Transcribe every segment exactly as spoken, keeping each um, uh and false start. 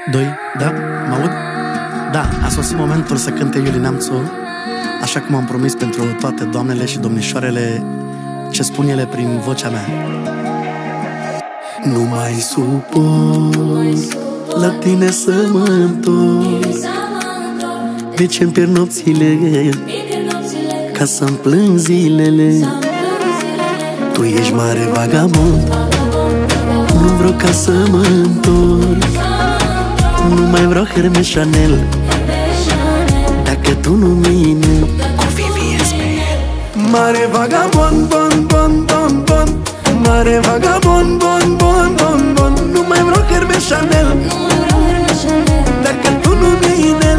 doi, da? Mă aud? Da, a sosit momentul să cânte Iulie Neamțu, așa cum am promis pentru toate doamnele și domnișoarele ce spun ele prin vocea mea. Nu mai suport la tine să mă întorc, de ce-mi pierd nopțile ca să-mi plâng zilele. Tu ești mare vagabond, nu vreau ca să mă întorc, nu mai vreau Hermes Chanel dacă tu nu mine cu Vivienne Spell. Mare vagabond, bon, bon, bon, bon, mare vagabond, bon, bon, bon, bon, nu mai vreau Hermes Chanel dacă tu nu mine.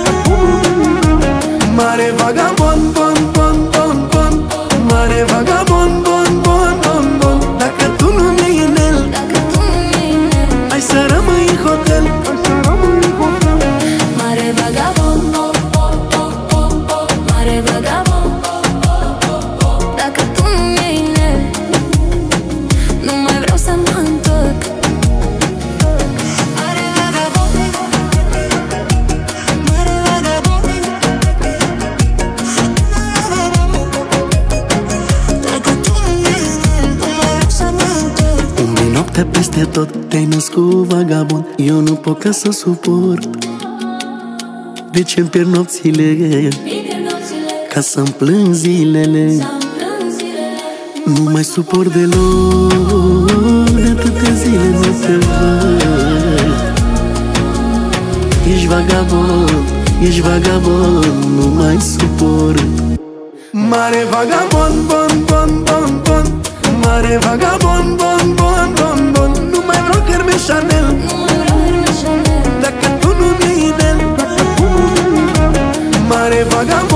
Mare vagabond, bon, bon, bon, bon, mare vagabond, bon, bon, bon, bon, dacă tu nu mine, hai să rămâi în hotel. Mare vagabond, mare vagabond, dacă tu nu mine, nu mai vreau să mă întorc. Mare vagabond, mare vagabond, dacă tu nu mine, nu mai vreau să mă întorc. Umbli noaptea peste tot, te-ai născut vagabond, eu nu pot ca să suport, de ce-mi pierd nopțile ca să-mi plâng zilele. Nu mai suport deloc, de atâtea zile nu te văd. Ești vagabond, ești vagabond, nu mai suport. Mare vagabond, bon, bon, bon, bon, mare vagabond, bon, bon, bon, bon, nu mai vreau Hermes Chanel dacă tu nu mine. Mare vagabond.